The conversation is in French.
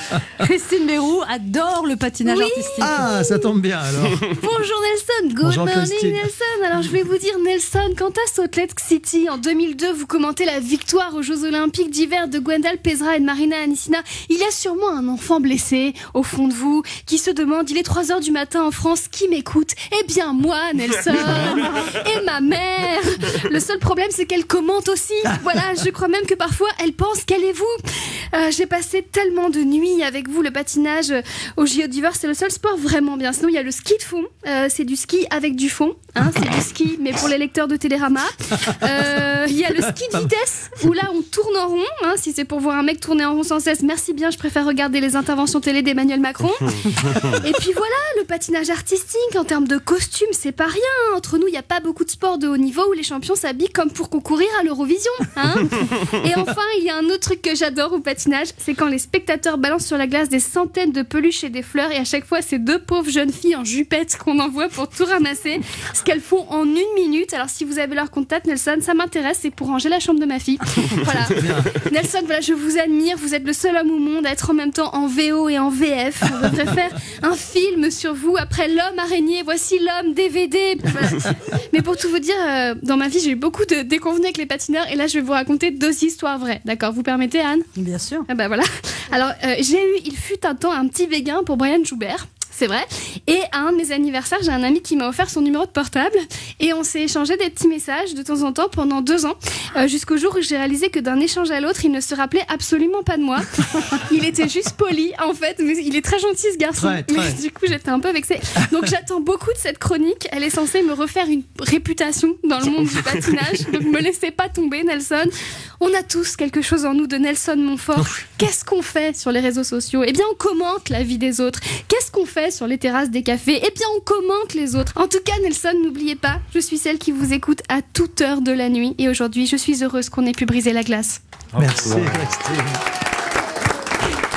Christine Béroux adore le patinage artistique. Ah, ça tombe bien alors. Bonjour Nelson, good Bonjour, morning Christine. Nelson. Alors je vais vous dire Nelson, quant à Salt Lake City, en 2002, vous commentez la victoire aux Jeux Olympiques d'hiver de Gwendal Pesra et de Marina Anissina. Il y a sûrement un enfant blessé au fond de vous qui se demande, il est 3h du matin en France, qui m'écoute? Eh bien moi Nelson et ma mère. Le seul problème c'est qu'elle commente aussi. Voilà, je crois même que parfois elle pense qu'elle est vous. J'ai passé tellement de nuits avec vous. Le patinage au JO d'hiver, c'est le seul sport vraiment bien. Sinon, il y a le ski de fond. C'est du ski avec du fond. Hein, c'est du ski, mais pour les lecteurs de Télérama. Il y a le ski de vitesse, où là, on tourne en rond. Hein, si c'est pour voir un mec tourner en rond sans cesse, merci bien, je préfère regarder les interventions télé d'Emmanuel Macron. Et puis voilà, le patinage artistique, en termes de costume, c'est pas rien. Entre nous, il n'y a pas beaucoup de sports de haut niveau où les champions s'habillent comme pour concourir à l'Eurovision. Hein. Et enfin, il y a un autre truc que j'adore au patinage, c'est quand les spectateurs balancent sur la glace des centaines de peluches et des fleurs, et à chaque fois, c'est deux pauvres jeunes filles en jupette qu'on envoie pour tout ramasser, ce qu'elles font en 1 minute. Alors si vous avez leur contact, Nelson, ça m'intéresse, c'est pour ranger la chambre de ma fille. Voilà. Nelson, voilà, je vous admire, vous êtes le seul homme au monde à être en même temps en VO et en VF. On devrait faire un film sur vous. Après l'homme araignée, voici l'homme DVD. Voilà. Mais pour tout vous dire, dans ma vie, j'ai eu beaucoup de déconvenues avec les patineurs, et là, je vais vous raconter 2 histoires vraies. D'accord, vous permettez, Anne? Bien sûr. Ah bah voilà. Alors, il fut un temps un petit béguin pour Brian Joubert. C'est vrai. Et à un de mes anniversaires, j'ai un ami qui m'a offert son numéro de portable et on s'est échangé des petits messages de temps en temps pendant 2 ans, jusqu'au jour où j'ai réalisé que d'un échange à l'autre, il ne se rappelait absolument pas de moi. Il était juste poli, en fait. Mais il est très gentil, ce garçon. Très. Mais du coup, j'étais un peu vexée. Donc, j'attends beaucoup de cette chronique. Elle est censée me refaire une réputation dans le monde du patinage. Donc, me laissez pas tomber, Nelson. On a tous quelque chose en nous de Nelson Montfort. Qu'est-ce qu'on fait sur les réseaux sociaux? Eh bien, on commente la vie des autres. Qu'est-ce qu'on fait sur les terrasses des cafés? Eh bien, on commente les autres. En tout cas, Nelson, n'oubliez pas, je suis celle qui vous écoute à toute heure de la nuit. Et aujourd'hui, je suis heureuse qu'on ait pu briser la glace. Merci, Christine.